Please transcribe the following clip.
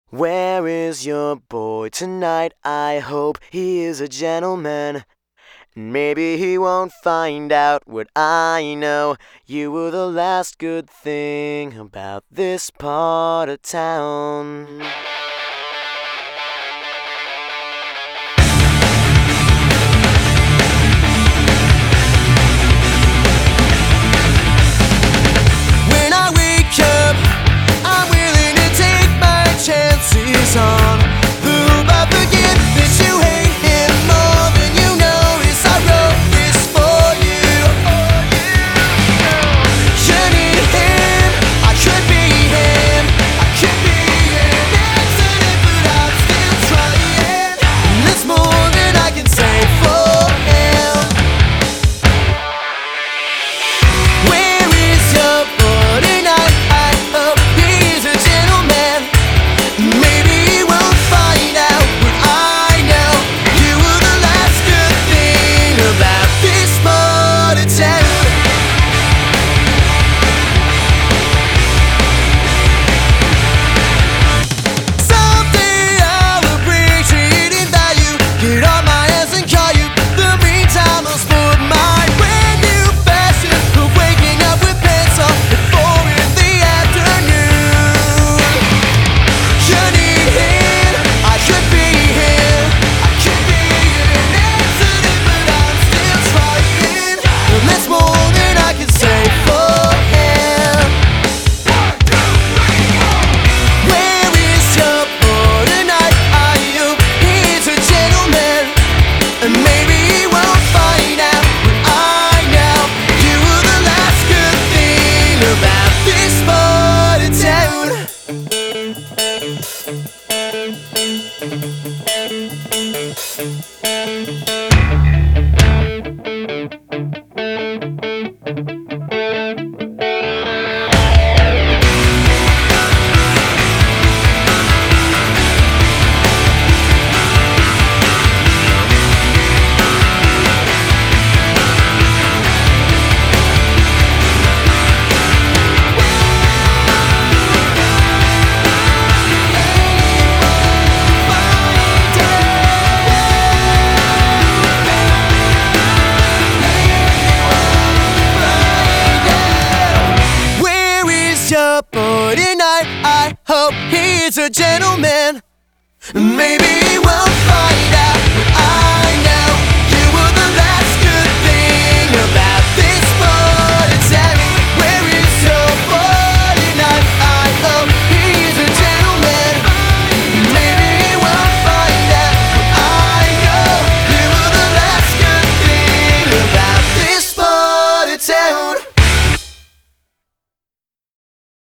Where is your boy tonight? I hope he is a gentleman. Maybe he won't find out what I know. You were the last good thing about this part of town. When I wake up, I'm willing to take my chances on who I forget that you hate him more than you notice. I wrote this for you. You need him, I could be him, I could be an accident, but I'm still trying. And there's more than I can say for him. Where is your boy tonight? I hope he's a gentleman. Maybe he won't find out what I know. You were the last good thing about this part of town. Someday I'll appreciate in value, get on my ass and call you. The meantime I'll sport my brand new fashion of waking up with pants on at 4 in the afternoon. You need him, I could be him, I could be an accident, but I'm still trying. And that's more than I can say for him. 1, 2, 3, 4. Where is your boy tonight? I hope he's a gentleman. And maybe he won't find out what I know. You were the last good thing about this part of town. Where is your boy tonight? I hope he's a gentleman. Maybe he won't